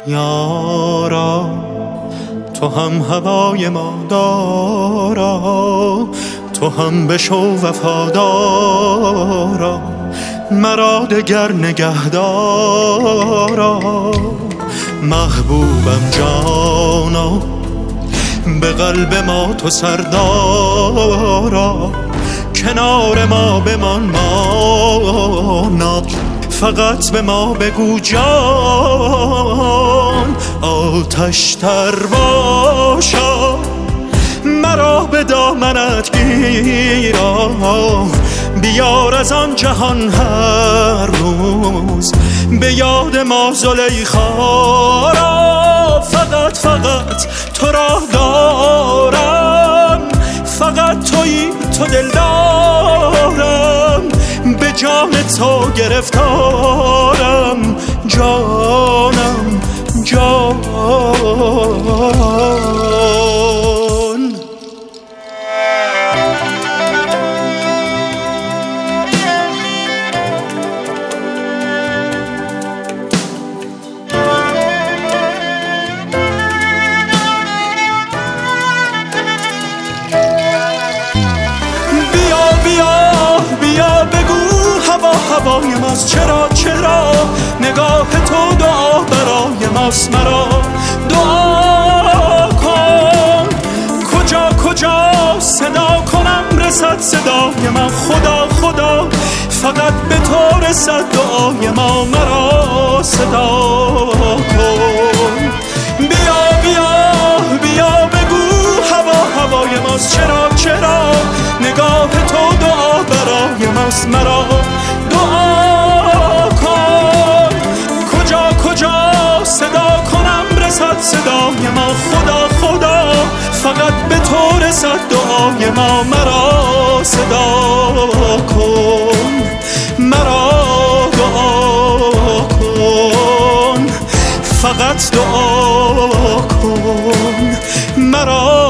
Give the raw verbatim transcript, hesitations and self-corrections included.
یارا تو هم هوای ما دارا، تو هم بشو وفادارا، مرا دگر نگهدارا. محبوبم جانا به قلب ما تو سردارا، کنار ما بمان مانا، فقط به ما بگو جان. آتش تر باشا مرا به دامنت گیرا، بیار از آن جهان هر روز به یاد ما زلیخا را. فقط فقط تو را دارم، فقط تویی تو دل دارم، به جان تو گرفتارم جانم جان. هوای ماست چرا چرا نگاه تو دعا برای ماست. مرا دعا کن کجا کجا صدا کنم رسد صدای من. خدا خدا فقط به تو رسد دعای ما، مرا صدا کن. بیا بیا بیا بگو هوا هوای ماست چرا چرا نگاه تو دعا برای ماست. مرا دعا کن کجا کجا صدا کنم رسد صدای ما. خدا خدا فقط به تو رسد دعای ما، مرا صدا کن، مرا دعا کن، فقط دعا کن، مرا